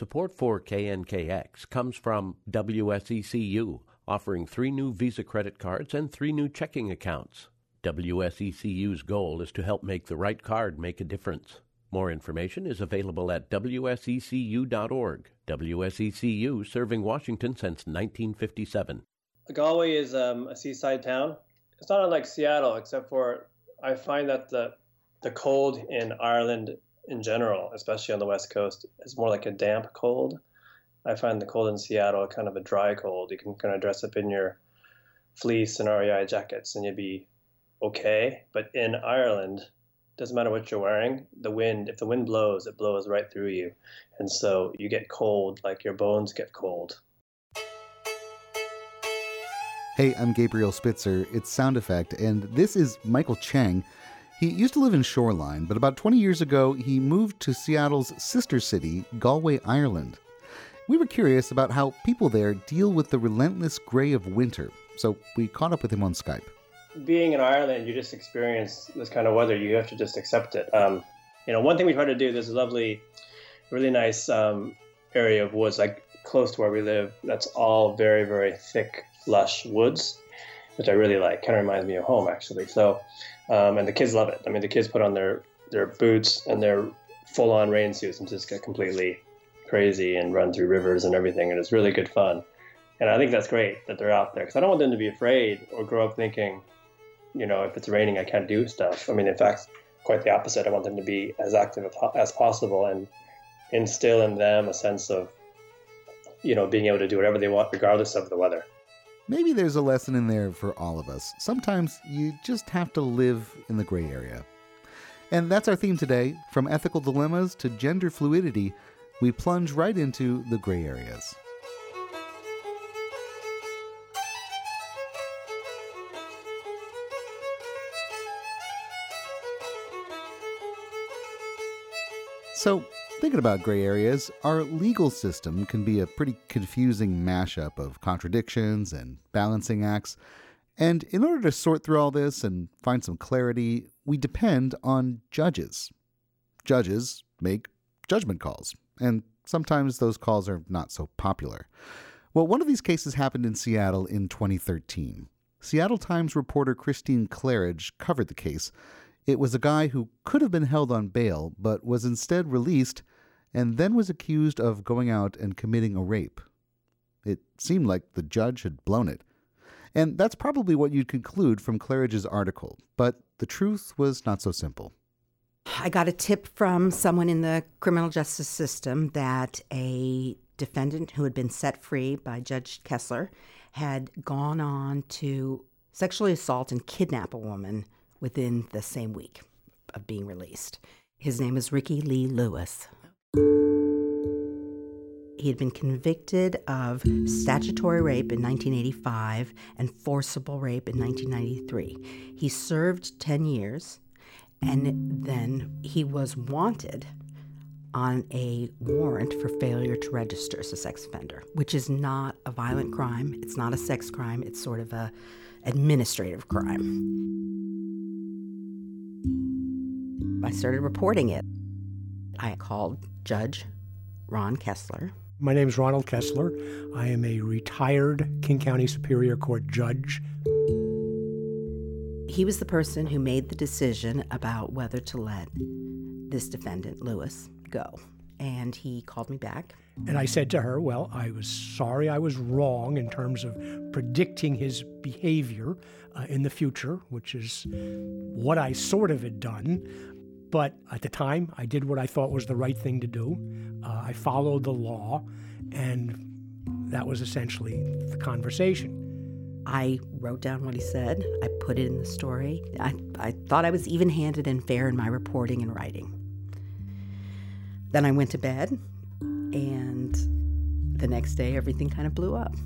Support for KNKX comes from WSECU, offering 3 new Visa credit cards and 3 new checking accounts. WSECU's goal is to help make the right card make a difference. More information is available at wsecu.org. WSECU, serving Washington since 1957. Galway is a seaside town. It's not unlike Seattle, except for I find that the cold in Ireland in general, especially on the West Coast, is more like a damp cold. I find the cold in Seattle kind of a dry cold. You can kind of dress up in your fleece and REI jackets and you'd be okay. But in Ireland, doesn't matter what you're wearing, if the wind blows, it blows right through you. And so you get cold, like your bones get cold. Hey, I'm Gabriel Spitzer. It's Sound Effect, and this is Michael Chang. He used to live in Shoreline, but about 20 years ago, he moved to Seattle's sister city, Galway, Ireland. We were curious about how people there deal with the relentless gray of winter, so we caught up with him on Skype. Being in Ireland, you just experience this kind of weather. You have to just accept it. One thing we try to do, there's a lovely, really nice area of woods, like close to where we live, that's all very, very thick, lush woods, which I really like. Kind of reminds me of home, actually. So, and the kids love it. I mean, the kids put on their boots and their full-on rain suits and just get completely crazy and run through rivers and everything, and it's really good fun. And I think that's great that they're out there, because I don't want them to be afraid or grow up thinking, if it's raining, I can't do stuff. I mean, in fact, quite the opposite. I want them to be as active as possible and instill in them a sense of, being able to do whatever they want regardless of the weather. Maybe there's a lesson in there for all of us. Sometimes you just have to live in the gray area. And that's our theme today. From ethical dilemmas to gender fluidity, we plunge right into the gray areas. So, thinking about gray areas, our legal system can be a pretty confusing mashup of contradictions and balancing acts. And in order to sort through all this and find some clarity, we depend on judges. Judges make judgment calls, and sometimes those calls are not so popular. Well, one of these cases happened in Seattle in 2013. Seattle Times reporter Christine Claridge covered the case. It was a guy who could have been held on bail, but was instead released and then was accused of going out and committing a rape. It seemed like the judge had blown it. And that's probably what you'd conclude from Claridge's article, but the truth was not so simple. I got a tip from someone in the criminal justice system that a defendant who had been set free by Judge Kessler had gone on to sexually assault and kidnap a woman within the same week of being released. His name is Ricky Lee Lewis. He had been convicted of statutory rape in 1985 and forcible rape in 1993. He served 10 years, and then he was wanted on a warrant for failure to register as a sex offender, which is not a violent crime. It's not a sex crime. It's sort of a administrative crime. I started reporting it. I called Judge Ron Kessler. My name is Ronald Kessler. I am a retired King County Superior Court judge. He was the person who made the decision about whether to let this defendant, Lewis, go. And he called me back. And I said to her, well, I was sorry I was wrong in terms of predicting his behavior in the future, which is what I sort of had done. But at the time, I did what I thought was the right thing to do. I followed the law, and that was essentially the conversation. I wrote down what he said. I put it in the story. I thought I was even-handed and fair in my reporting and writing. Then I went to bed, and the next day, everything kind of blew up.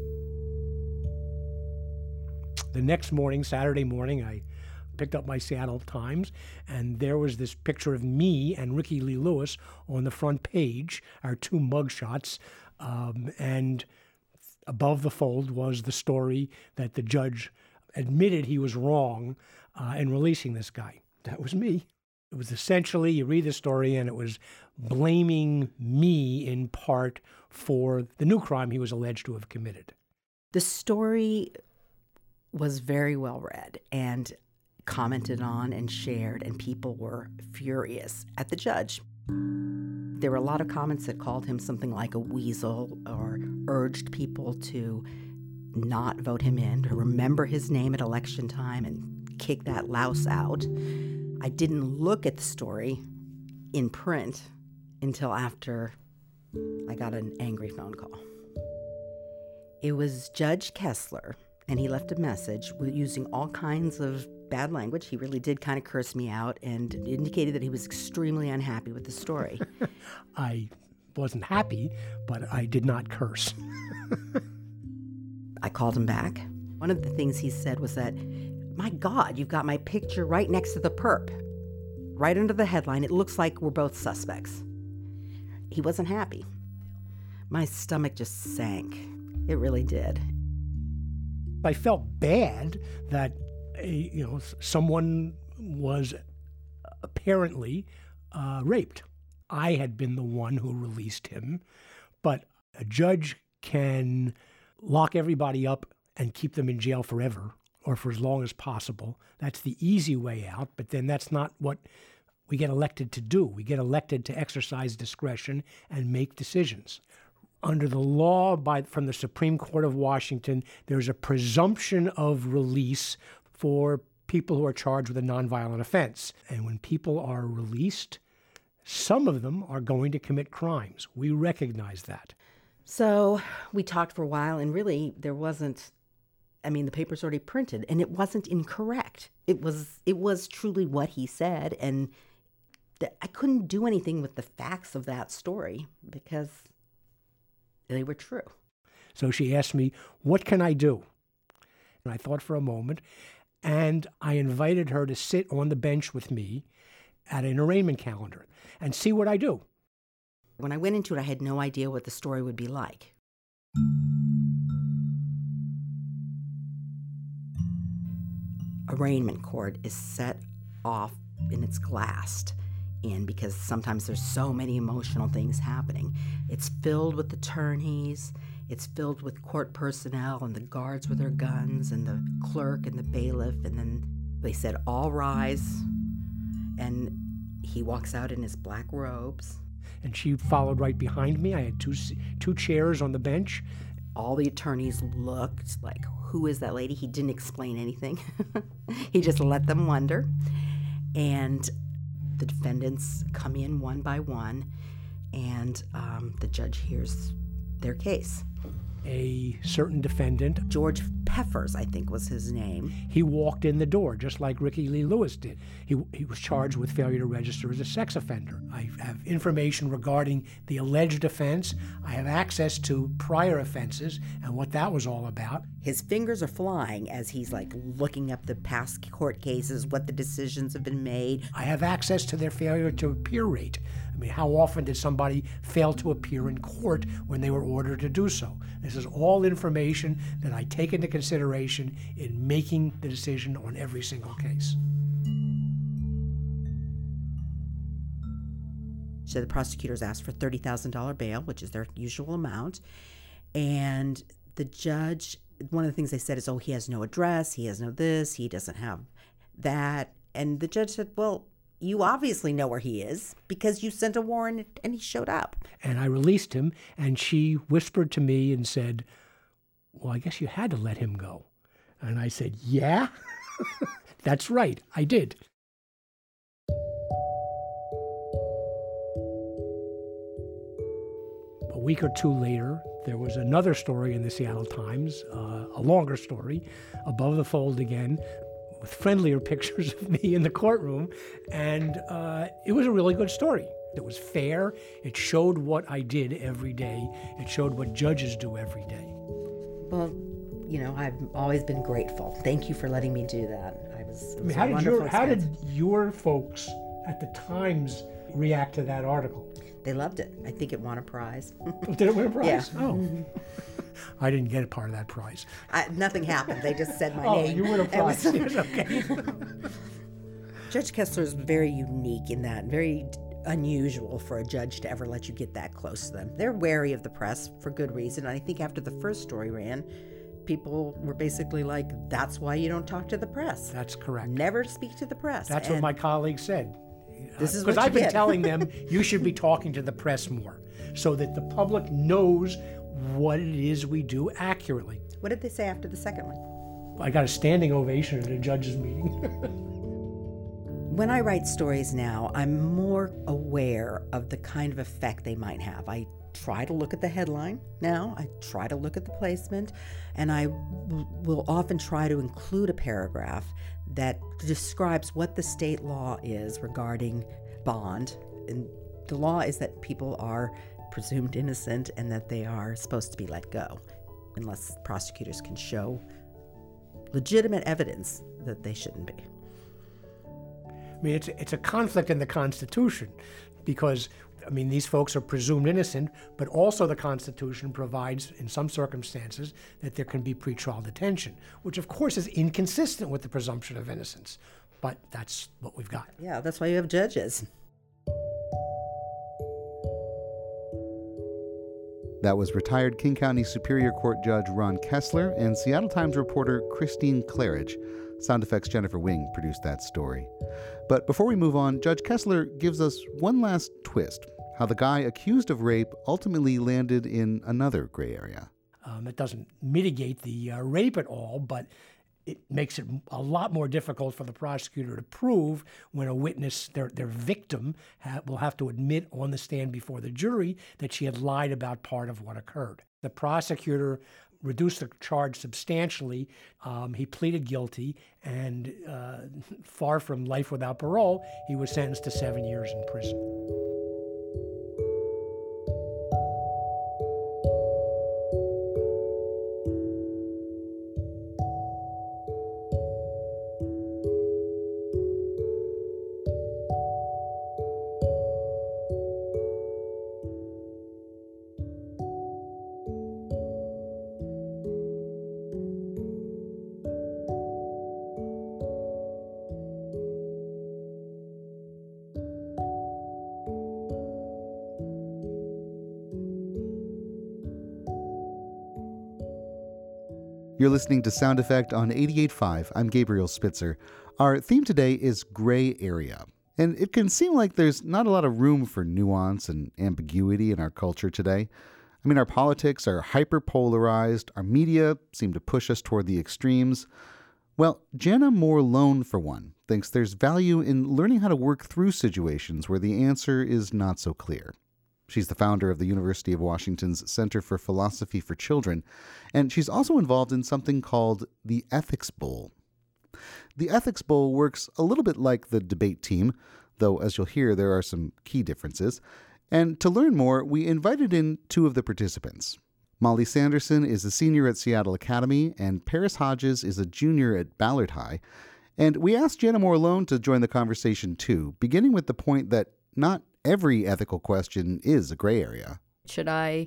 The next morning, Saturday morning, I picked up my Seattle Times, and there was this picture of me and Ricky Lee Lewis on the front page, our 2 mugshots, and above the fold was the story that the judge admitted he was wrong in releasing this guy. That was me. It was essentially, you read the story, and it was blaming me in part for the new crime he was alleged to have committed. The story was very well read and commented on and shared, and people were furious at the judge. There were a lot of comments that called him something like a weasel or urged people to not vote him in, to remember his name at election time and kick that louse out. I didn't look at the story in print until after I got an angry phone call. It was Judge Kessler, and he left a message using all kinds of bad language. He really did kind of curse me out and indicated that he was extremely unhappy with the story. I wasn't happy, but I did not curse. I called him back. One of the things he said was that, my God, you've got my picture right next to the perp. Right under the headline, it looks like we're both suspects. He wasn't happy. My stomach just sank. It really did. I felt bad that someone was apparently raped. I had been the one who released him, but a judge can lock everybody up and keep them in jail forever or for as long as possible. That's the easy way out, but then that's not what we get elected to do. We get elected to exercise discretion and make decisions. Under the law from the Supreme Court of Washington, there's a presumption of release for people who are charged with a nonviolent offense. And when people are released, some of them are going to commit crimes. We recognize that. So we talked for a while, and really there wasn't, the paper's already printed, and it wasn't incorrect. It was truly what he said, and I couldn't do anything with the facts of that story because they were true. So she asked me, what can I do? And I thought for a moment, and I invited her to sit on the bench with me at an arraignment calendar and see what I do. When I went into it, I had no idea what the story would be like. Arraignment court is set off and it's glassed in because sometimes there's so many emotional things happening. It's filled with attorneys, it's filled with court personnel and the guards with their guns and the clerk and the bailiff, and then they said, all rise, and he walks out in his black robes. And she followed right behind me. I had two chairs on the bench. All the attorneys looked like, who is that lady? He didn't explain anything. He just let them wonder. And the defendants come in one by one, and the judge hears their case. A certain defendant, George Peffers, I think was his name. He walked in the door just like Ricky Lee Lewis did. He was charged with failure to register as a sex offender. I have information regarding the alleged offense. I have access to prior offenses and what that was all about. His fingers are flying as he's looking up the past court cases, what the decisions have been made. I have access to their failure to appear rate. How often did somebody fail to appear in court when they were ordered to do so? This is all information that I take into consideration in making the decision on every single case. So the prosecutors asked for $30,000 bail, which is their usual amount. And the judge, one of the things they said is, he has no address, he has no this, he doesn't have that. And the judge said, well, you obviously know where he is because you sent a warrant and he showed up. And I released him, and she whispered to me and said, well, I guess you had to let him go. And I said, yeah, that's right, I did. A week or two later, there was another story in the Seattle Times, a longer story, above the fold again, with friendlier pictures of me in the courtroom, and it was a really good story. It was fair. It showed what I did every day. It showed what judges do every day. Well, I've always been grateful. Thank you for letting me do that. How did your folks at the Times react to that article? They loved it. I think it won a prize. Did it win a prize? Yeah. Oh. I didn't get a part of that prize. Nothing happened. They just said my name. Oh, you won a prize. It was okay. Judge Kessler is very unique in that, very unusual for a judge to ever let you get that close to them. They're wary of the press for good reason. And I think after the first story ran, people were basically like, that's why you don't talk to the press. That's correct. Never speak to the press. That's what my colleagues said. This is because what you I've been get. telling them you should be talking to the press more so that the public knows what it is we do accurately. What did they say after the second one? I got a standing ovation at a judge's meeting. When I write stories now, I'm more aware of the kind of effect they might have. I try to look at the headline now, I try to look at the placement, and I will often try to include a paragraph that describes what the state law is regarding bond. And the law is that people are presumed innocent and that they are supposed to be let go unless prosecutors can show legitimate evidence that they shouldn't be. I mean, it's a conflict in the Constitution because, I mean, these folks are presumed innocent, but also the Constitution provides, in some circumstances, that there can be pretrial detention, which of course is inconsistent with the presumption of innocence. But that's what we've got. Yeah, that's why you have judges. That was retired King County Superior Court Judge Ron Kessler and Seattle Times reporter Christine Claridge. Sound effects Jennifer Wing produced that story. But before we move on, Judge Kessler gives us one last twist, how the guy accused of rape ultimately landed in another gray area. It doesn't mitigate the rape at all, but it makes it a lot more difficult for the prosecutor to prove when a witness, their victim, will have to admit on the stand before the jury that she had lied about part of what occurred. The prosecutor reduced the charge substantially. He pleaded guilty, and far from life without parole, he was sentenced to 7 years in prison. You're listening to Sound Effect on 88.5. I'm Gabriel Spitzer. Our theme today is gray area. And it can seem like there's not a lot of room for nuance and ambiguity in our culture today. I mean, our politics are hyper-polarized. Our media seem to push us toward the extremes. Well, Jana Moore-Lone, for one, thinks there's value in learning how to work through situations where the answer is not so clear. She's the founder of the University of Washington's Center for Philosophy for Children, and she's also involved in something called the Ethics Bowl. The Ethics Bowl works a little bit like the debate team, though as you'll hear, there are some key differences. And to learn more, we invited in two of the participants. Molly Sanderson is a senior at Seattle Academy, and Paris Hodges is a junior at Ballard High. And we asked Jana Moore-Lone to join the conversation too, beginning with the point that not every ethical question is a gray area. Should I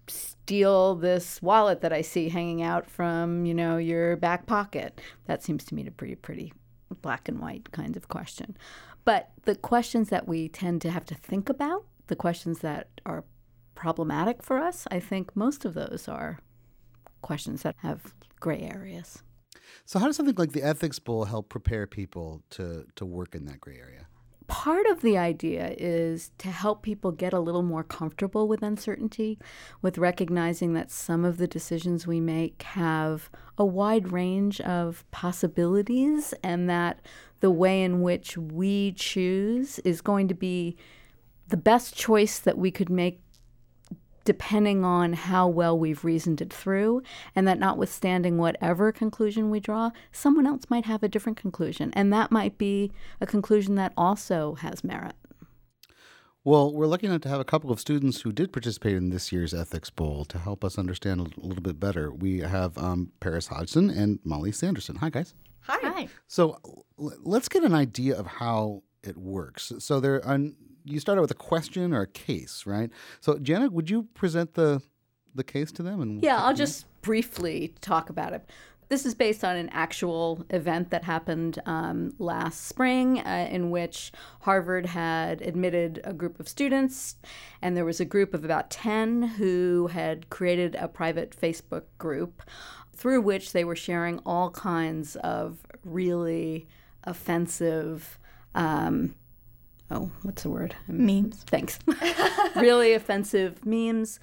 steal this wallet that I see hanging out from, your back pocket? That seems to me to be a pretty black and white kind of question. But the questions that we tend to have to think about, the questions that are problematic for us, I think most of those are questions that have gray areas. So how does something like the Ethics Bowl help prepare people to work in that gray area? Part of the idea is to help people get a little more comfortable with uncertainty, with recognizing that some of the decisions we make have a wide range of possibilities, and that the way in which we choose is going to be the best choice that we could make depending on how well we've reasoned it through, and that notwithstanding whatever conclusion we draw, someone else might have a different conclusion, and that might be a conclusion that also has merit. Well, we're lucky enough to have a couple of students who did participate in this year's Ethics Bowl to help us understand a little bit better. We have Paris Hodgson and Molly Sanderson. Hi, guys. Hi. So let's get an idea of how it works. So you start out with a question or a case, right? So, Jana, would you present the case to them? Yeah, I'll just briefly talk about it. This is based on an actual event that happened last spring in which Harvard had admitted a group of students, and there was a group of about 10 who had created a private Facebook group through which they were sharing all kinds of really offensive, what's the word? Memes. Thanks. Really offensive memes,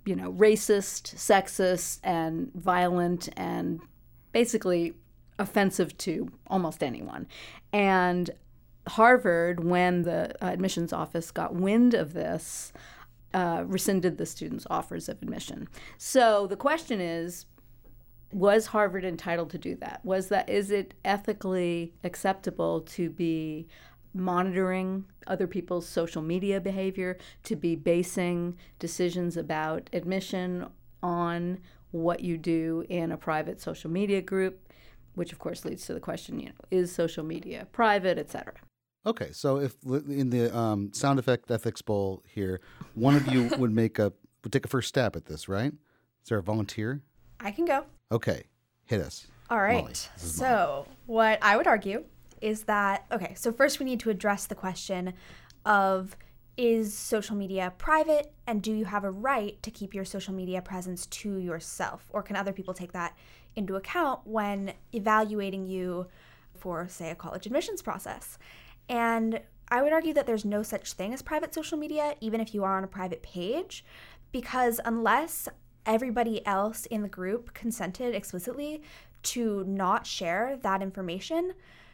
racist, sexist, and violent, and basically offensive to almost anyone. And Harvard, when the admissions office got wind of this, rescinded the students' offers of admission. So the question is, was Harvard entitled to do that? Is it ethically acceptable to be monitoring other people's social media behavior, to be basing decisions about admission on what you do in a private social media group, which of course leads to the question, is social media private, etc. Okay, so if in the sound effect ethics bowl here, one of you would take a first stab at this, right? Is there a volunteer? I can go. Okay, hit us. All right. So what I would argue is that, so first we need to address the question of, is social media private, and do you have a right to keep your social media presence to yourself? Or can other people take that into account when evaluating you for, say, a college admissions process? And I would argue that there's no such thing as private social media, even if you are on a private page, because unless everybody else in the group consented explicitly to not share that information,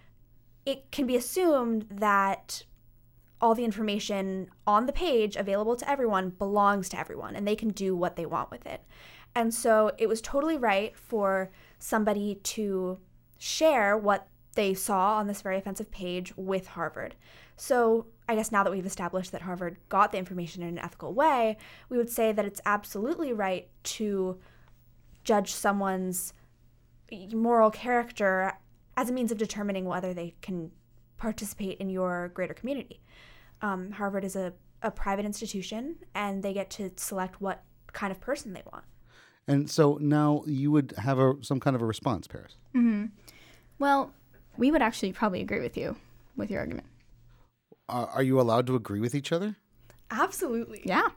it can be assumed that all the information on the page available to everyone belongs to everyone, and they can do what they want with it. And so it was totally right for somebody to share what they saw on this very offensive page with Harvard. So I guess now that we've established that Harvard got the information in an ethical way, we would say that it's absolutely right to judge someone's moral character as a means of determining whether they can participate in your greater community. Harvard is a private institution, and they get to select what kind of person they want. And so now you would have some kind of a response, Paris. Mm-hmm. Well, we would actually probably agree with you with your argument. Are you allowed to agree with each other? Absolutely. Yeah.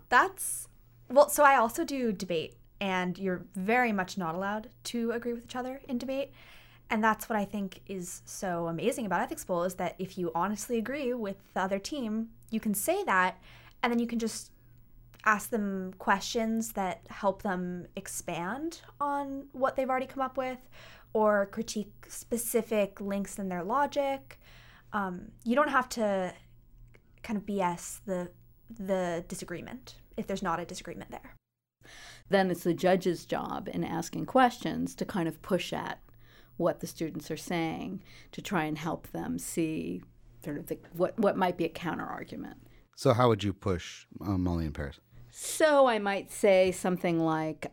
So I also do debate, and you're very much not allowed to agree with each other in debate. And that's what I think is so amazing about Ethics Bowl, is that if you honestly agree with the other team, you can say that, and then you can just ask them questions that help them expand on what they've already come up with, or critique specific links in their logic. You don't have to kind of BS the disagreement if there's not a disagreement there. Then it's the judge's job in asking questions to kind of push at what the students are saying, to try and help them see sort of what might be a counter argument. So how would you push Molly and Paris? So I might say something like,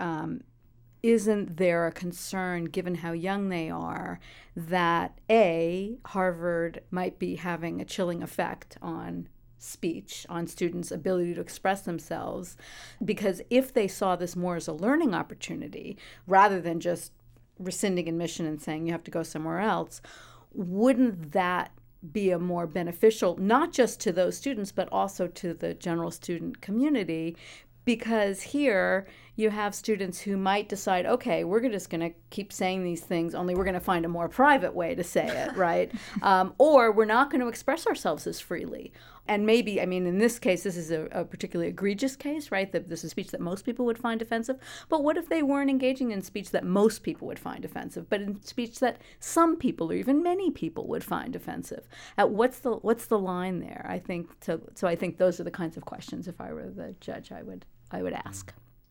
isn't there a concern, given how young they are, that A, Harvard might be having a chilling effect on speech, on students' ability to express themselves? Because if they saw this more as a learning opportunity, rather than just rescinding admission and saying you have to go somewhere else, wouldn't that be a more beneficial, not just to those students, but also to the general student community? Because here you have students who might decide, okay, we're just going to keep saying these things, only we're going to find a more private way to say it, right? Or we're not going to express ourselves as freely. And maybe, in this case, this is a particularly egregious case, right? This is speech that most people would find offensive. But what if they weren't engaging in speech that most people would find offensive, but in speech that some people or even many people would find offensive? What's the line there? I think so. I think those are the kinds of questions, if I were the judge, I would ask.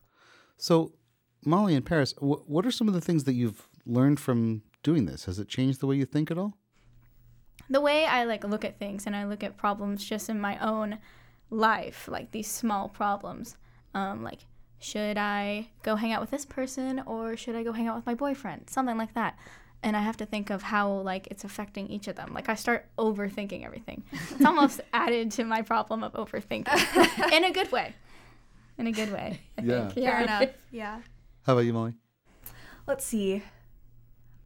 So, Molly and Paris, what are some of the things that you've learned from doing this? Has it changed the way you think at all? The way I look at things, and I look at problems just in my own life, like these small problems, should I go hang out with this person, or should I go hang out with my boyfriend? Something like that. And I have to think of how it's affecting each of them. I start overthinking everything. It's almost added to my problem of overthinking in a good way. In a good way, I think. Fair enough. Yeah. How about you, Molly? Let's see.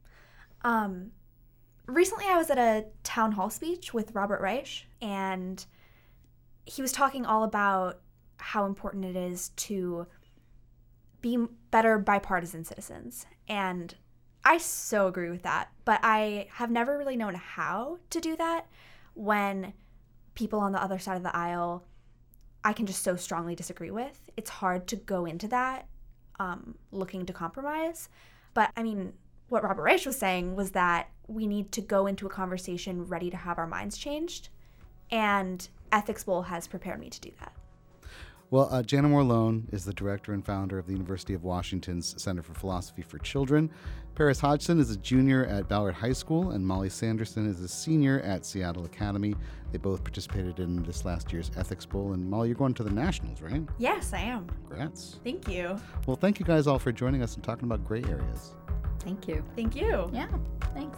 Recently, I was at a town hall speech with Robert Reich, and he was talking all about how important it is to be better bipartisan citizens. And I so agree with that, but I have never really known how to do that when people on the other side of the aisle I can just so strongly disagree with. It's hard to go into that looking to compromise. But I mean, what Robert Reich was saying was that we need to go into a conversation ready to have our minds changed. And Ethics Bowl has prepared me to do that. Well, Jana Morlone is the director and founder of the University of Washington's Center for Philosophy for Children. Paris Hodgson is a junior at Ballard High School, and Molly Sanderson is a senior at Seattle Academy. They both participated in this last year's Ethics Bowl. And Molly, you're going to the Nationals, right? Yes, I am. Congrats. Thank you. Well, thank you guys all for joining us and talking about gray areas. Thank you. Thank you. Yeah, thanks.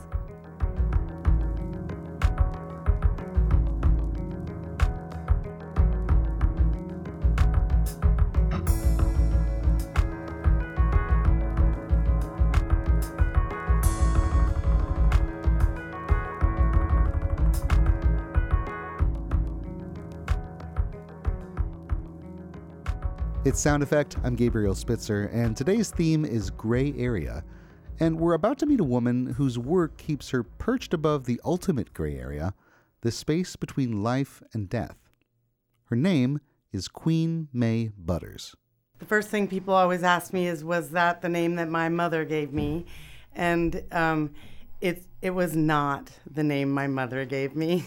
It's Sound Effect. I'm Gabriel Spitzer, and today's theme is gray area. And we're about to meet a woman whose work keeps her perched above the ultimate gray area, the space between life and death. Her name is Queen May Butters. The first thing people always ask me is, was that the name that my mother gave me? And it was not the name my mother gave me.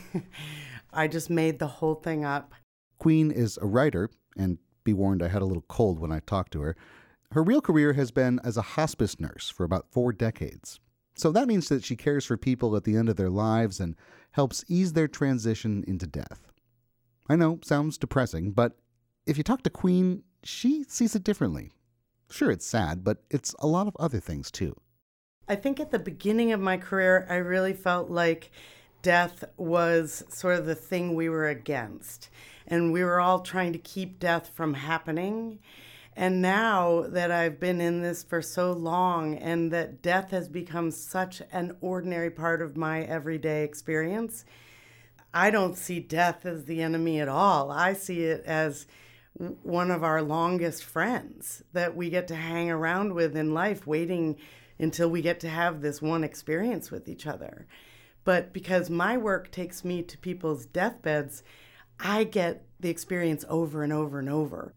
I just made the whole thing up. Queen is a writer, and be warned, I had a little cold when I talked to her. Her real career has been as a hospice nurse for about 4 decades. So that means that she cares for people at the end of their lives and helps ease their transition into death. I know, sounds depressing, but if you talk to Queen, she sees it differently. Sure, it's sad, but it's a lot of other things too. I think at the beginning of my career, I really felt like death was sort of the thing we were against. And we were all trying to keep death from happening. And now that I've been in this for so long and that death has become such an ordinary part of my everyday experience, I don't see death as the enemy at all. I see it as one of our longest friends that we get to hang around with in life, waiting until we get to have this one experience with each other. But because my work takes me to people's deathbeds, I get the experience over and over and over.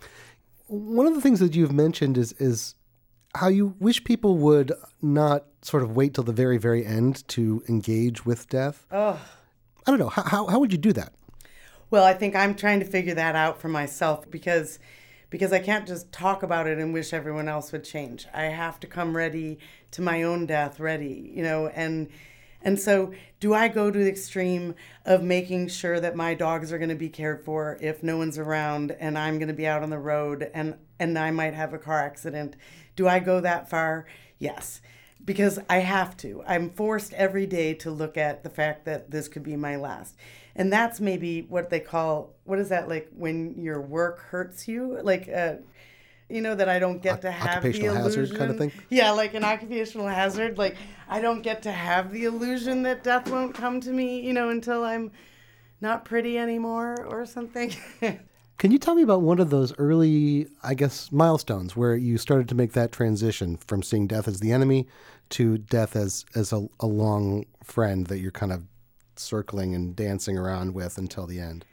One of the things that you've mentioned is how you wish people would not sort of wait till the very, very end to engage with death. Oh. I don't know. How would you do that? Well, I think I'm trying to figure that out for myself because I can't just talk about it and wish everyone else would change. I have to come ready to my own death, ready, And so do I go to the extreme of making sure that my dogs are going to be cared for if no one's around and I'm going to be out on the road and I might have a car accident? Do I go that far? Yes, because I have to. I'm forced every day to look at the fact that this could be my last. And that's maybe what they call, what is that, like when your work hurts you? Like, that I don't get to have the illusion. Occupational hazard kind of thing? Yeah, like an occupational hazard. Like, I don't get to have the illusion that death won't come to me, until I'm not pretty anymore or something. Can you tell me about one of those early, milestones where you started to make that transition from seeing death as the enemy to death as a long friend that you're kind of circling and dancing around with until the end?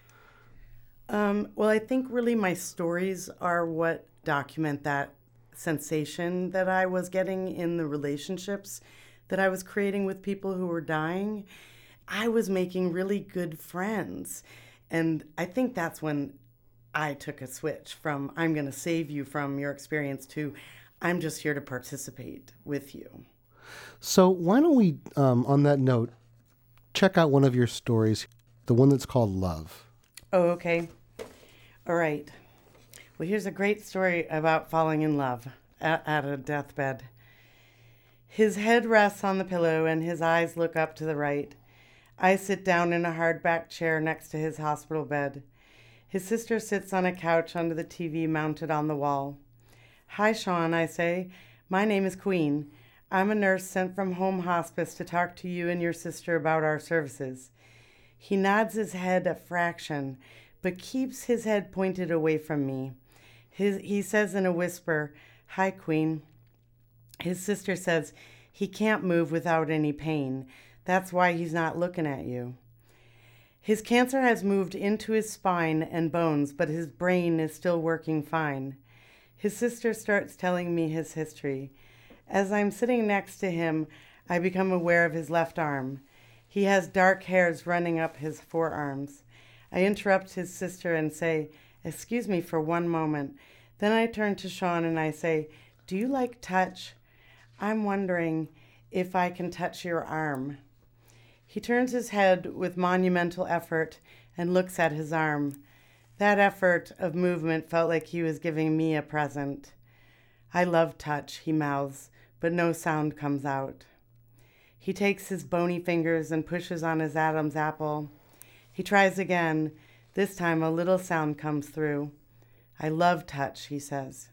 Well, I think really my stories are what document that sensation that I was getting in the relationships that I was creating with people who were dying. I was making really good friends. And I think that's when I took a switch from I'm going to save you from your experience to I'm just here to participate with you. So why don't we, on that note, check out one of your stories, the one that's called Love. Oh, okay. All right. Well, here's a great story about falling in love at a deathbed. His head rests on the pillow and his eyes look up to the right. I sit down in a hardback chair next to his hospital bed. His sister sits on a couch under the TV mounted on the wall. Hi, Sean, I say. My name is Queen. I'm a nurse sent from home hospice to talk to you and your sister about our services. He nods his head a fraction, but keeps his head pointed away from me. He says in a whisper, "Hi, Queen." His sister says he can't move without any pain. That's why he's not looking at you. His cancer has moved into his spine and bones, but his brain is still working fine. His sister starts telling me his history. As I'm sitting next to him, I become aware of his left arm. He has dark hairs running up his forearms. I interrupt his sister and say, "Excuse me for one moment." Then I turn to Sean and I say, "Do you like touch? I'm wondering if I can touch your arm." He turns his head with monumental effort and looks at his arm. That effort of movement felt like he was giving me a present. "I love touch," he mouths, but no sound comes out. He takes his bony fingers and pushes on his Adam's apple. He tries again. This time a little sound comes through. "I love touch," he says.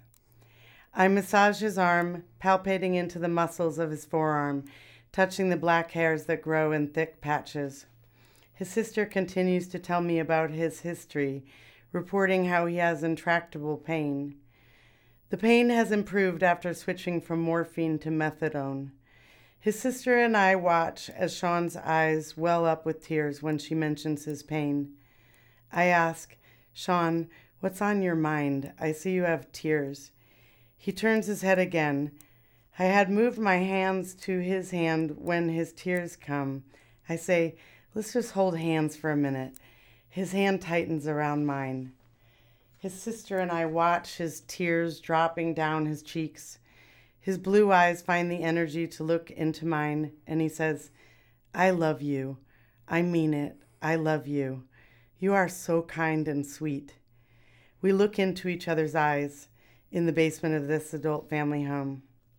I massage his arm, palpating into the muscles of his forearm, touching the black hairs that grow in thick patches. His sister continues to tell me about his history, reporting how he has intractable pain. The pain has improved after switching from morphine to methadone. His sister and I watch as Sean's eyes well up with tears when she mentions his pain. I ask, "Sean, what's on your mind? I see you have tears." He turns his head again. I had moved my hands to his hand when his tears come. I say, "Let's just hold hands for a minute." His hand tightens around mine. His sister and I watch his tears dropping down his cheeks. His blue eyes find the energy to look into mine, and he says, "I love you. I mean it. I love you. You are so kind and sweet." We look into each other's eyes in the basement of this adult family home.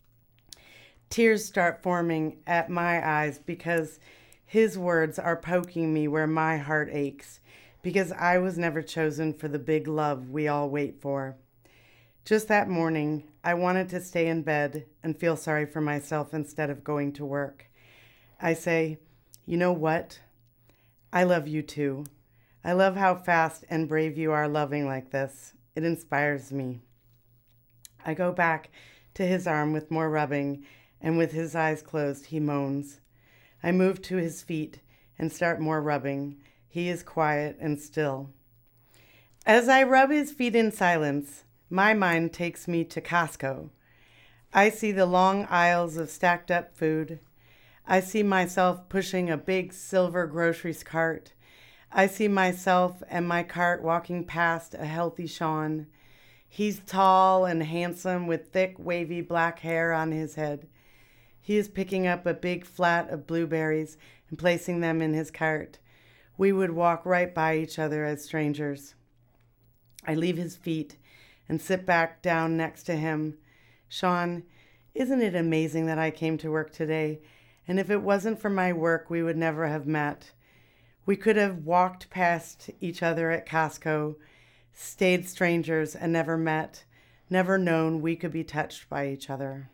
Tears start forming at my eyes because his words are poking me where my heart aches, because I was never chosen for the big love we all wait for. Just that morning, I wanted to stay in bed and feel sorry for myself instead of going to work. I say, "You know what? I love you too. I love how fast and brave you are loving like this. It inspires me." I go back to his arm with more rubbing, and with his eyes closed, he moans. I move to his feet and start more rubbing. He is quiet and still. As I rub his feet in silence, my mind takes me to Costco. I see the long aisles of stacked up food. I see myself pushing a big silver groceries cart. I see myself and my cart walking past a healthy Sean. He's tall and handsome with thick, wavy black hair on his head. He is picking up a big flat of blueberries and placing them in his cart. We would walk right by each other as strangers. I leave his feet and sit back down next to him. "Sean, isn't it amazing that I came to work today? And if it wasn't for my work, we would never have met. We could have walked past each other at Costco, stayed strangers and never met, never known we could be touched by each other."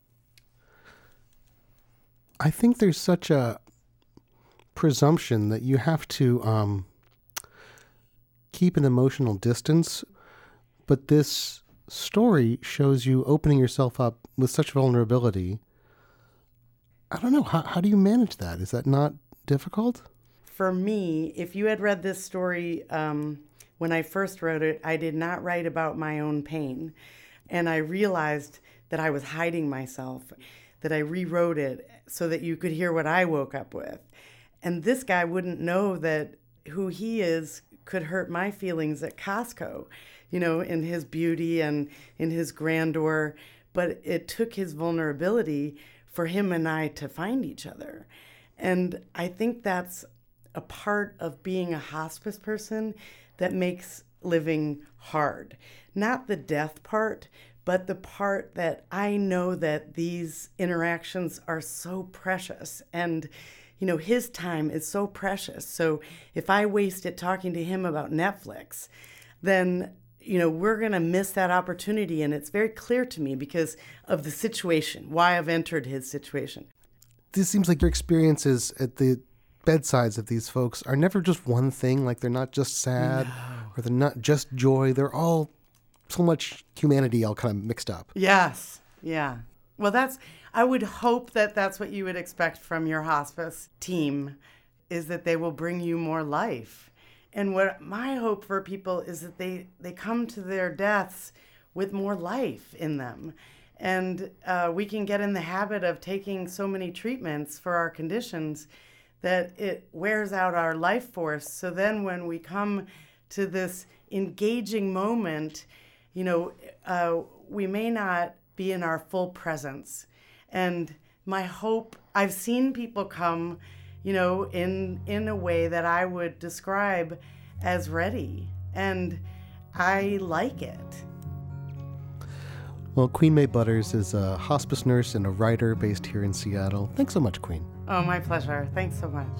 I think there's such a presumption that you have to keep an emotional distance, but this story shows you opening yourself up with such vulnerability. I don't know, how do you manage that? Is that not difficult? For me, if you had read this story when I first wrote it, I did not write about my own pain. And I realized that I was hiding myself, that I rewrote it so that you could hear what I woke up with. And this guy wouldn't know that who he is could hurt my feelings at Costco, you know, in his beauty and in his grandeur. But it took his vulnerability for him and I to find each other. And I think that's a part of being a hospice person that makes living hard. Not the death part, but the part that I know that these interactions are so precious. And, you know, his time is so precious. So if I waste it talking to him about Netflix, then, we're going to miss that opportunity. And it's very clear to me because of the situation, why I've entered his situation. This seems like your experiences at the bedsides of these folks are never just one thing. Like they're not just sad or they're not just joy. They're all so much humanity all kind of mixed up. Yes. Yeah. Well, I would hope that that's what you would expect from your hospice team, is that they will bring you more life. And what my hope for people is that they come to their deaths with more life in them. And we can get in the habit of taking so many treatments for our conditions that it wears out our life force. So then when we come to this engaging moment, we may not be in our full presence. And my hope, I've seen people come, in a way that I would describe as ready. And I like it. Well, Queen May Butters is a hospice nurse and a writer based here in Seattle. Thanks so much, Queen. Oh, my pleasure. Thanks so much.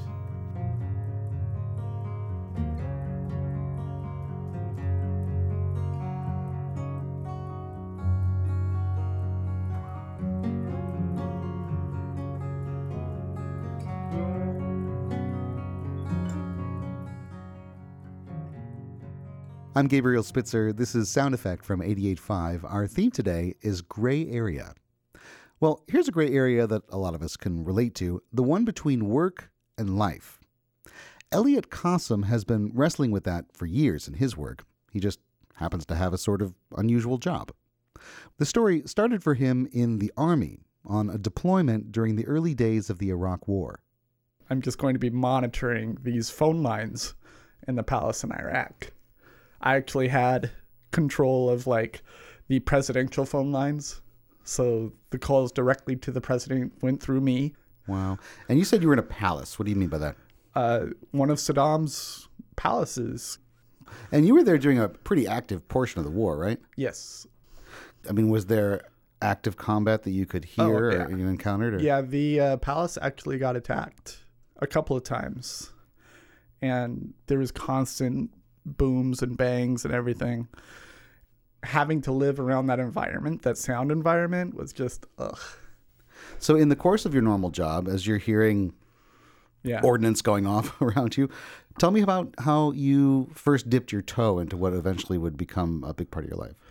I'm Gabriel Spitzer. This is Sound Effect from 88.5. Our theme today is gray area. Well, here's a gray area that a lot of us can relate to, the one between work and life. Elliot Kassem has been wrestling with that for years in his work. He just happens to have a sort of unusual job. The story started for him in the Army on a deployment during the early days of the Iraq War. I'm just going to be monitoring these phone lines in the palace in Iraq. I actually had control of the presidential phone lines. So the calls directly to the president went through me. Wow. And you said you were in a palace. What do you mean by that? One of Saddam's palaces. And you were there during a pretty active portion of the war, right? Yes. I mean, was there active combat that you could hear or you encountered? Or? Yeah, the palace actually got attacked a couple of times. And there was constant booms and bangs and everything. Having to live around that environment, that sound environment, was just ugh. So in the course of your normal job, as you're hearing ordnance going off around you, tell me about how you first dipped your toe into what eventually would become a big part of your life.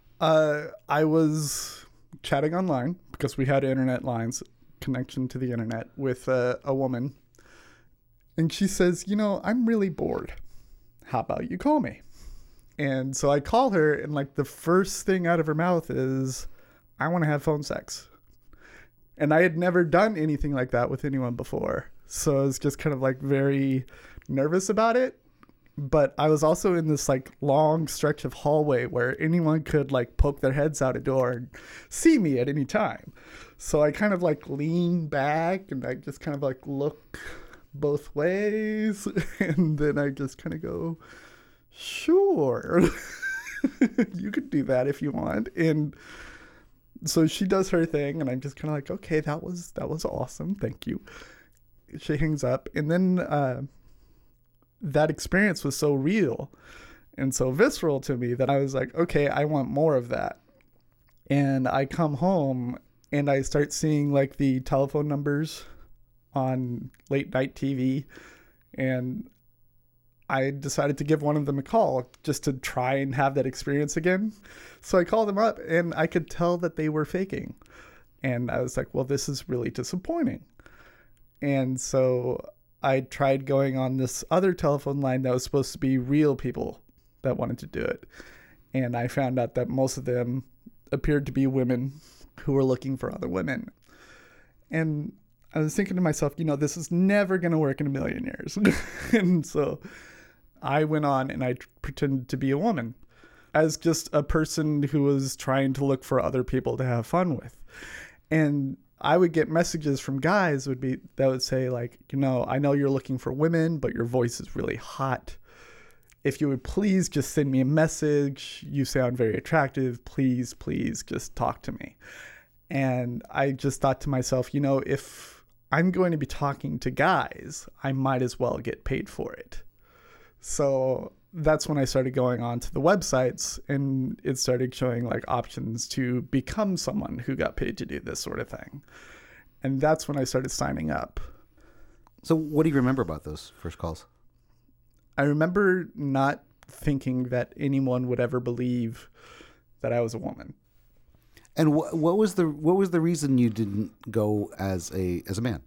I was chatting online because we had internet lines, connection to the internet, with a woman. And she says, I'm really bored. How about you call me? And so I call her, and the first thing out of her mouth is, I want to have phone sex. And I had never done anything like that with anyone before. So I was just kind of very nervous about it. But I was also in this long stretch of hallway where anyone could poke their heads out a door and see me at any time. So I kind of lean back and I just kind of look both ways, and then I just kind of go, sure, you could do that if you want. And so she does her thing, and I'm just kind of okay, that was awesome, thank you. She hangs up, and then that experience was so real and so visceral to me that I was okay, I want more of that. And I come home and I start seeing the telephone numbers on late night TV, and I decided to give one of them a call just to try and have that experience again. So I called them up, and I could tell that they were faking. And I was well, this is really disappointing. And so I tried going on this other telephone line that was supposed to be real people that wanted to do it. And I found out that most of them appeared to be women who were looking for other women. And I was thinking to myself, this is never going to work in a million years. And so I went on and I pretended to be a woman as just a person who was trying to look for other people to have fun with. And I would get messages from guys that would say I know you're looking for women, but your voice is really hot. If you would please just send me a message. You sound very attractive. Please just talk to me. And I just thought to myself, if I'm going to be talking to guys, I might as well get paid for it. So that's when I started going on to the websites, and it started showing like options to become someone who got paid to do this sort of thing. And that's when I started signing up. So what do you remember about those first calls? I remember not thinking that anyone would ever believe that I was a woman. And what was the reason you didn't go as a man?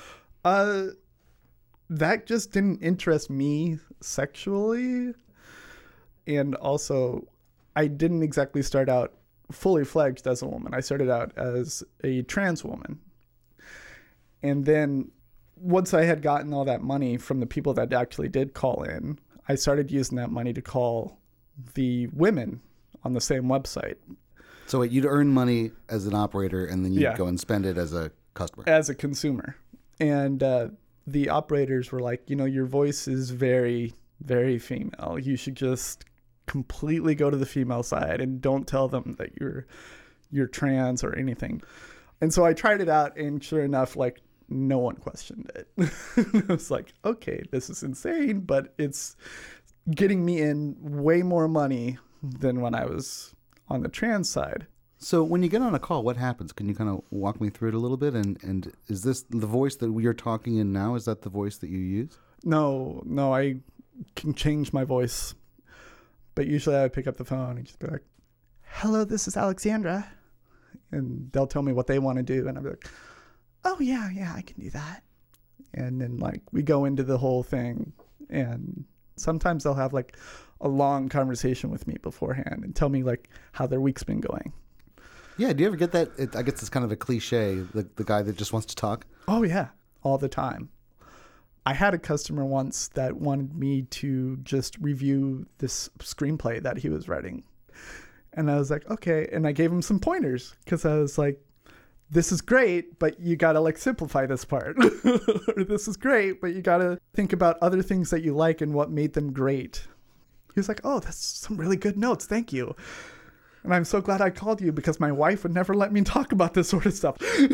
That just didn't interest me sexually. And also, I didn't exactly start out fully fledged as a woman. I started out as a trans woman. And then once I had gotten all that money from the people that actually did call in, I started using that money to call the women on the same website. So you'd earn money as an operator, and then you'd go and spend it as a customer. As a consumer. And the operators were like, your voice is very, very female. You should just completely go to the female side and don't tell them that you're trans or anything. And so I tried it out, and sure enough, like, no one questioned it. I was like, okay, this is insane, but it's getting me in way more money than when I was on the trans side. So when you get on a call, what happens? Can you kind of walk me through it a little bit? And is this the voice that we are talking in now? Is that the voice that you use? No, I can change my voice. But usually I pick up the phone and just be like, hello, this is Alexandra. And they'll tell me what they want to do. And I'll be like, oh, yeah, I can do that. And then, like, we go into the whole thing. And sometimes they'll have, like, a long conversation with me beforehand and tell me, like, how their week's been going. Yeah, do you ever get that? I guess it's kind of a cliche, the guy that just wants to talk. Oh, yeah, all the time. I had a customer once that wanted me to just review this screenplay that he was writing. And I was like, okay. And I gave him some pointers because I was like, this is great, but you got to like simplify this part. Or this is great, but you got to think about other things that you like and what made them great. He was like, oh, that's some really good notes. Thank you. And I'm so glad I called you because my wife would never let me talk about this sort of stuff.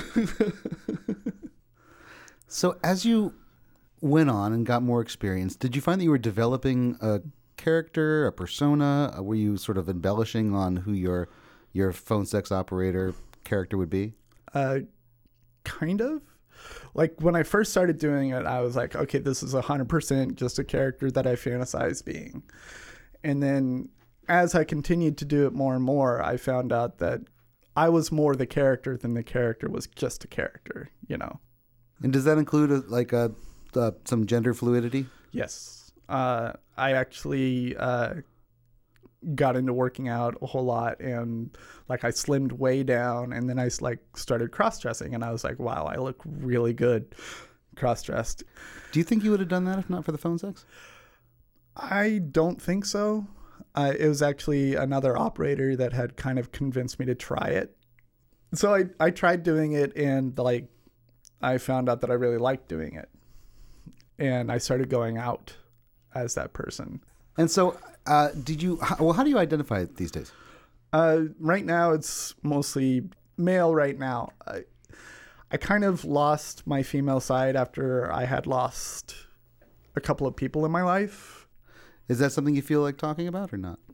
So as you went on and got more experience, did you find that you were developing a character, a persona? Were you sort of embellishing on who your phone sex operator character would be? Kind of. Like when I first started doing it, I was like, okay, this is 100% just a character that I fantasize being. And then as I continued to do it more and more, I found out that I was more the character than the character was just a character, And does that include some gender fluidity? Yes. I actually got into working out a whole lot, and like I slimmed way down, and then I like started cross-dressing, and I was like, wow, I look really good cross-dressed. Do you think you would have done that if not for the phone sex? I don't think so. It was actually another operator that had kind of convinced me to try it. So I tried doing it, and like I found out that I really liked doing it. And I started going out as that person. And so how do you identify it these days? Right now, it's mostly male right now. I kind of lost my female side after I had lost a couple of people in my life. Is that something you feel like talking about or not?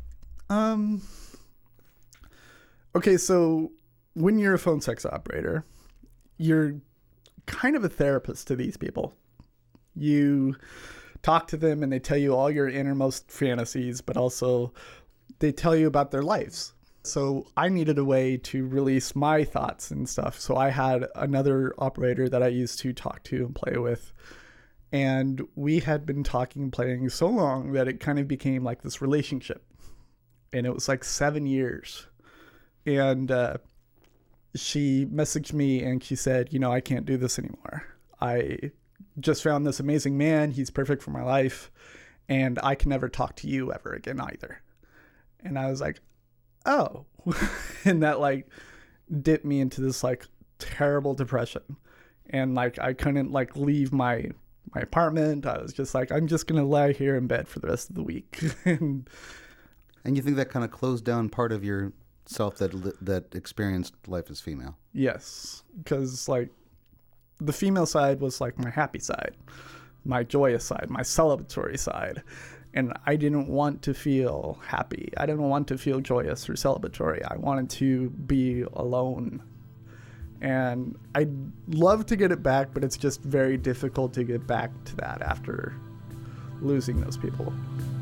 Okay, so when you're a phone sex operator, you're kind of a therapist to these people. You talk to them and they tell you all your innermost fantasies, but also they tell you about their lives. So I needed a way to release my thoughts and stuff. So I had another operator that I used to talk to and play with. And we had been talking and playing so long that it kind of became like this relationship. And it was like 7 years. And she messaged me and she said, I can't do this anymore. I just found this amazing man. He's perfect for my life. And I can never talk to you ever again either. And I was like, oh. And that like dipped me into this like terrible depression. And like I couldn't like leave my apartment. I was just like, I'm just going to lie here in bed for the rest of the week. And you think that kind of closed down part of your self that experienced life as female? Yes. Because like the female side was like my happy side, my joyous side, my celebratory side. And I didn't want to feel happy. I didn't want to feel joyous or celebratory. I wanted to be alone. And I'd love to get it back, but it's just very difficult to get back to that after losing those people.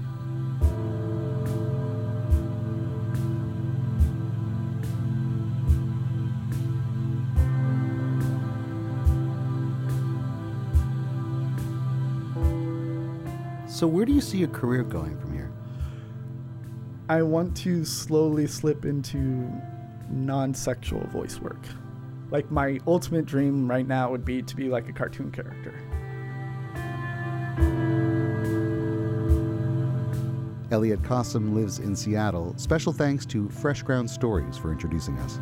So where do you see your career going from here? I want to slowly slip into non-sexual voice work. Like, my ultimate dream right now would be to be like a cartoon character. Elliot Cossum lives in Seattle. Special thanks to Fresh Ground Stories for introducing us.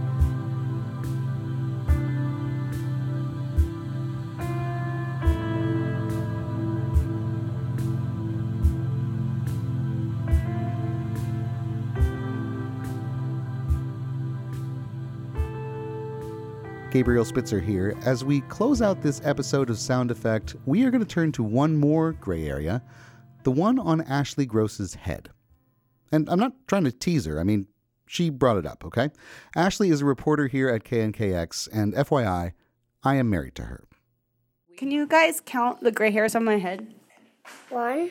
Gabriel Spitzer here. As we close out this episode of Sound Effect, we are going to turn to one more gray area, the one on Ashley Gross's head. And I'm not trying to tease her. I mean, she brought it up, okay? Ashley is a reporter here at KNKX, and FYI, I am married to her. Can you guys count the gray hairs on my head? 1,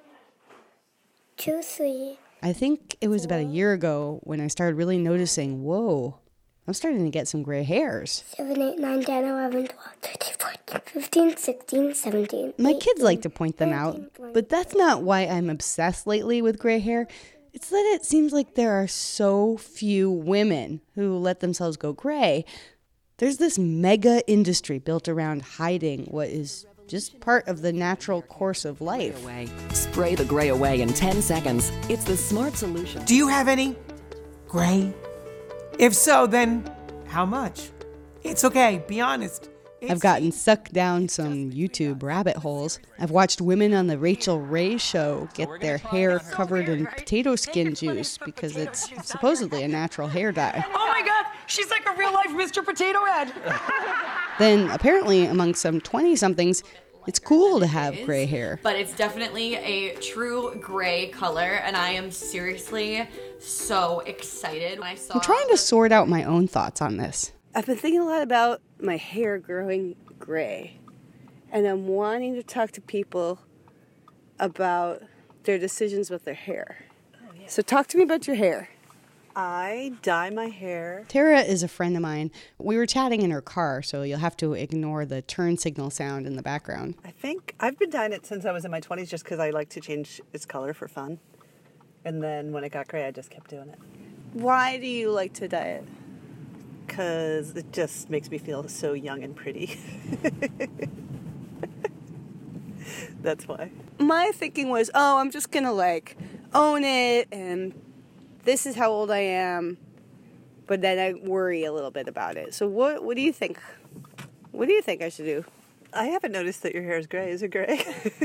2, 3. I think it was about a year ago when I started really noticing, whoa, I'm starting to get some gray hairs. 7, 8, 9, 10, 11, 12, 13, 14, 15, 16, 17. My kids like to point them out, but that's not why I'm obsessed lately with gray hair. It's that it seems like there are so few women who let themselves go gray. There's this mega industry built around hiding what is just part of the natural course of life. Spray the gray away in 10 seconds. It's the smart solution. Do you have any gray? If so, then how much? It's okay, be honest. I've gotten sucked down some YouTube rabbit holes. I've watched women on the Rachel Ray show get their hair covered in potato skin juice because it's supposedly a natural hair dye. Oh my God, she's like a real-life Mr. Potato Head. Then, apparently, among some 20-somethings, it's cool to have gray hair. But it's definitely a true gray color, and I am seriously so excited when I saw. I'm trying to sort out my own thoughts on this. I've been thinking a lot about my hair growing gray, and I'm wanting to talk to people about their decisions with their hair. Oh, yeah. So talk to me about your hair. I dye my hair. Tara is a friend of mine. We were chatting in her car, so you'll have to ignore the turn signal sound in the background. I think I've been dyeing it since I was in my 20s just because I like to change its color for fun. And then when it got gray, I just kept doing it. Why do you like to dye it? Because it just makes me feel so young and pretty. That's why. My thinking was, I'm just going to own it and this is how old I am, but then I worry a little bit about it. So what do you think? What do you think I should do? I haven't noticed that your hair is gray. Is it gray?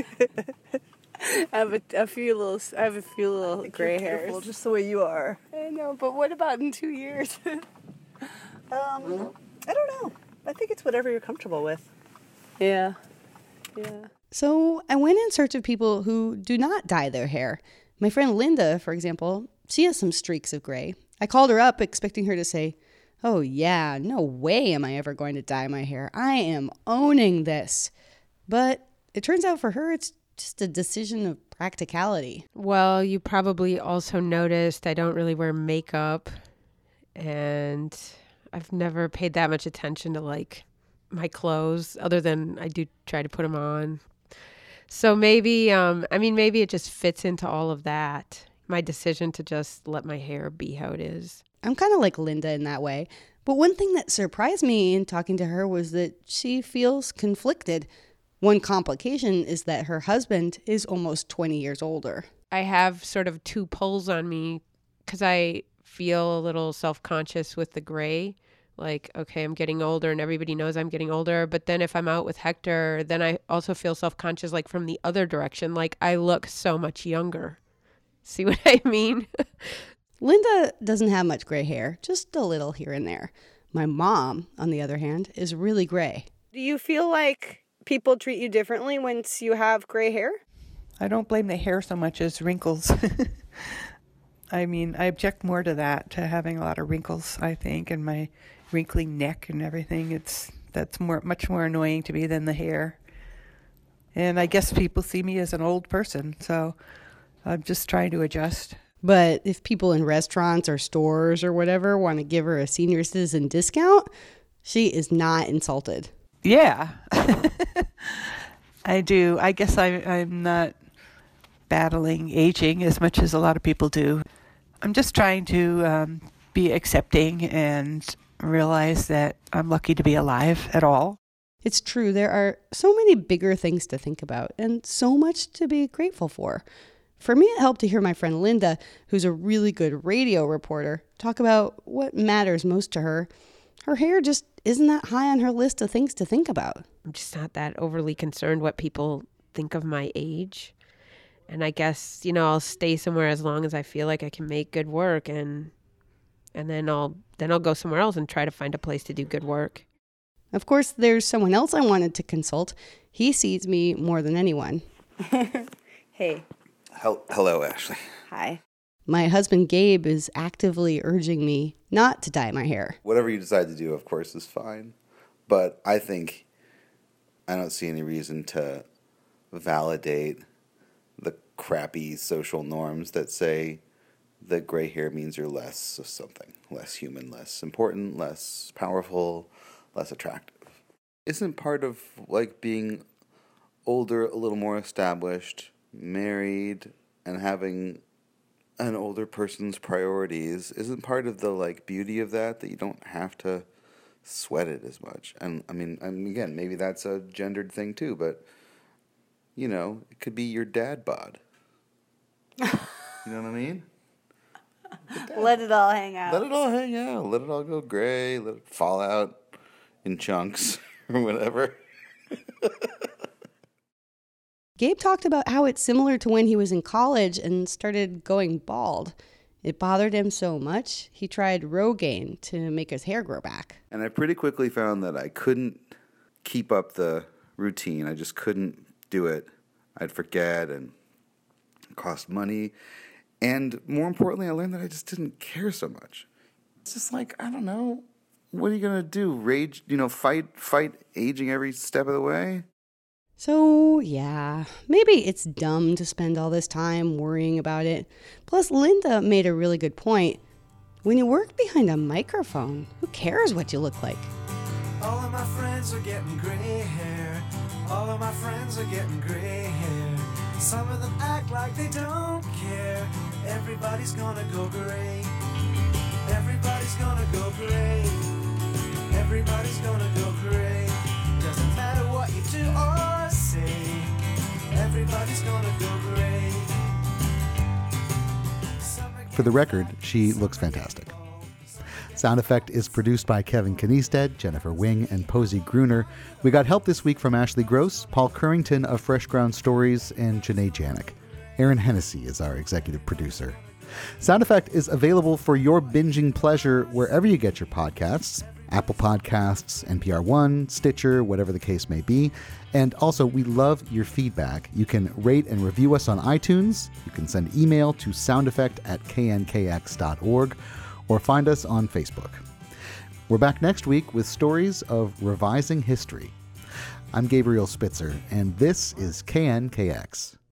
I have a few little gray hairs. Just the way you are. I know, but what about in 2 years? I don't know. I think it's whatever you're comfortable with. Yeah. So I went in search of people who do not dye their hair. My friend Linda, for example, she has some streaks of gray. I called her up expecting her to say, oh yeah, no way am I ever going to dye my hair. I am owning this. But it turns out for her, it's just a decision of practicality. Well, you probably also noticed I don't really wear makeup, and I've never paid that much attention to my clothes, other than I do try to put them on. So maybe it just fits into all of that. My decision to just let my hair be how it is. I'm kind of like Linda in that way. But one thing that surprised me in talking to her was that she feels conflicted. One complication is that her husband is almost 20 years older. I have sort of two pulls on me because I feel a little self-conscious with the gray. Okay, I'm getting older and everybody knows I'm getting older. But then if I'm out with Hector, then I also feel self-conscious from the other direction. I look so much younger. See what I mean? Linda doesn't have much gray hair, just a little here and there. My mom, on the other hand, is really gray. Do you feel like people treat you differently once you have gray hair? I don't blame the hair so much as wrinkles. I mean, I object more to that, to having a lot of wrinkles, I think, and my wrinkly neck and everything. That's much more annoying to me than the hair. And I guess people see me as an old person, so I'm just trying to adjust. But if people in restaurants or stores or whatever want to give her a senior citizen discount, she is not insulted. Yeah, I do. I guess I'm not battling aging as much as a lot of people do. I'm just trying to be accepting and realize that I'm lucky to be alive at all. It's true. There are so many bigger things to think about and so much to be grateful for. For me, it helped to hear my friend Linda, who's a really good radio reporter, talk about what matters most to her. Her hair just isn't that high on her list of things to think about. I'm just not that overly concerned what people think of my age. And I guess, I'll stay somewhere as long as I feel like I can make good work, and then I'll go somewhere else and try to find a place to do good work. Of course, there's someone else I wanted to consult. He sees me more than anyone. Hey. Hello, Ashley. Hi. My husband Gabe is actively urging me not to dye my hair. Whatever you decide to do, of course, is fine. But I don't see any reason to validate the crappy social norms that say that gray hair means you're less of something, less human, less important, less powerful, less attractive. Isn't part of being older, a little more established, married, and having an older person's priorities, isn't part of the beauty of that you don't have to sweat it as much? And I mean again, maybe that's a gendered thing too, but it could be your dad bod. You know what I mean? Let it all hang out. Let it all hang out. Let it all go gray. Let it fall out in chunks or whatever. Gabe talked about how it's similar to when he was in college and started going bald. It bothered him so much, he tried Rogaine to make his hair grow back. And I pretty quickly found that I couldn't keep up the routine. I just couldn't do it. I'd forget, and it cost money. And more importantly, I learned that I just didn't care so much. It's just I don't know. What are you going to do? Rage, fight aging every step of the way? So, yeah, maybe it's dumb to spend all this time worrying about it. Plus, Linda made a really good point. When you work behind a microphone, who cares what you look like? All of my friends are getting gray hair. All of my friends are getting gray hair. Some of them act like they don't care. Everybody's gonna go gray. Everybody's gonna go gray. Everybody's gonna go gray. Doesn't matter what you do or say. Everybody's gonna go gray. For the record, she looks fantastic. Sound Effect is produced by Kevin Kniestead, Jennifer Wing, and Posey Gruner. We got help this week from Ashley Gross, Paul Currington of Fresh Ground Stories, and Janae Janik. Aaron Hennessy is our executive producer. Sound Effect is available for your binging pleasure wherever you get your podcasts. Apple Podcasts, NPR One, Stitcher, whatever the case may be. And also, we love your feedback. You can rate and review us on iTunes. You can send email to soundeffect@knkx.org or find us on Facebook. We're back next week with stories of revising history. I'm Gabriel Spitzer, and this is KNKX.